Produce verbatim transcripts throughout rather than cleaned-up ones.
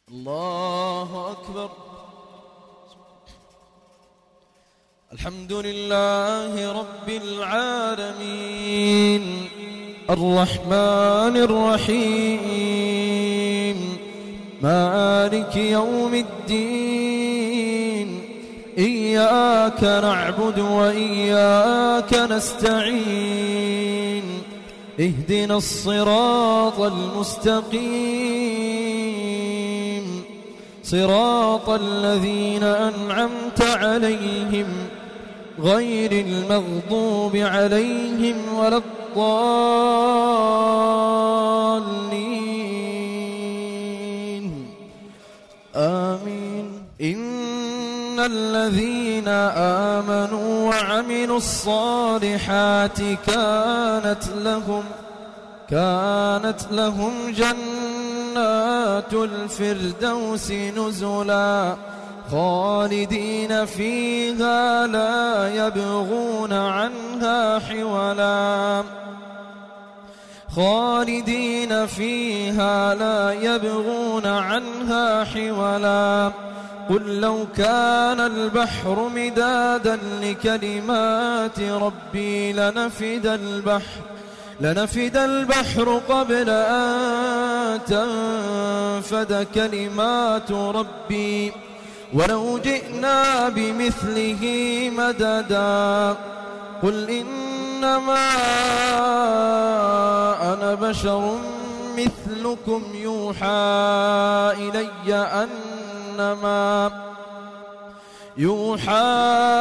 الله أكبر. الحمد لله رب العالمين الرحمن الرحيم مالك يوم الدين إياك نعبد وإياك نستعين اهدنا الصراط المستقيم صراط الذين أنعمت عليهم غير المغضوب عليهم ولا الضالين آمين. إن الذين آمنوا وعملوا الصالحات كانت لهم كانت لهم جنات الفردوس نزلا خالدين فيها لا يبغون عنها حولا خالدين فيها لا يبغون عنها حولا. قل لو كان البحر مدادا لكلمات ربي لنفد البحر لنفد البحر قبل أن تنفد كلمات ربي ولو جئنا بمثله مددا. قل إنما أنا بشر مثلكم يوحى إلي أنما يوحى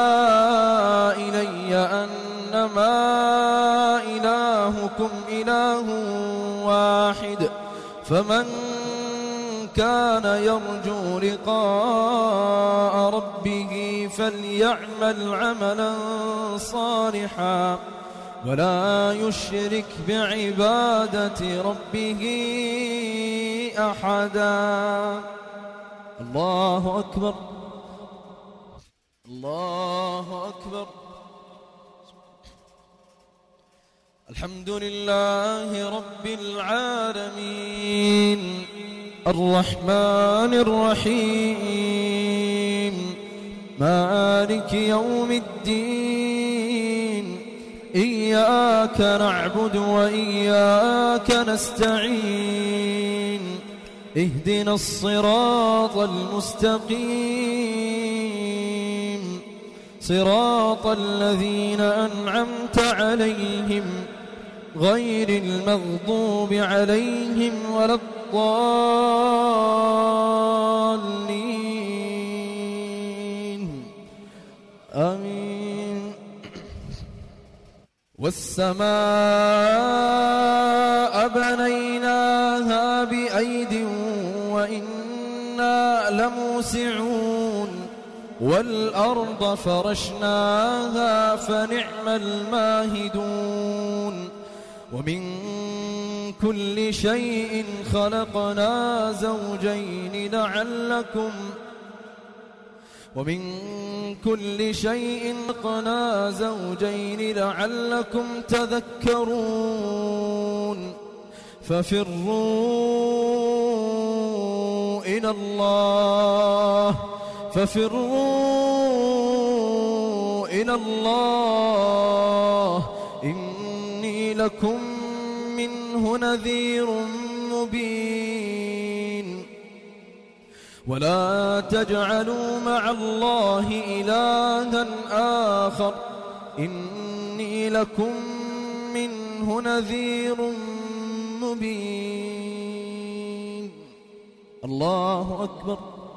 إلي أنما إلهكم إله واحد فمن كان يرجو لقاء ربه فليعمل عملا صالحا ولا يشرك بعبادة ربه أحدا. الله أكبر الله أكبر. الحمد لله رب العالمين الرحمن الرحيم مالك يوم الدين إياك نعبد وإياك نستعين اهدنا الصراط المستقيم صراط الذين أنعمت عليهم غير المغضوب عليهم ولا الضالين آمين. والسماء بنيناها بأيد وإنا لموسعون والأرض فرشناها فنعم الماهدون ومن كل شيء خلقنا زوجين لعلكم ومن كل شيء خلقنا زوجين لعلكم تذكرون ففروا إلى الله ففروا إلى الله إني لكم منه نذير مبين. ولا تجعلوا مع الله إلها آخر إني لكم منه نذير مبين. الله أكبر.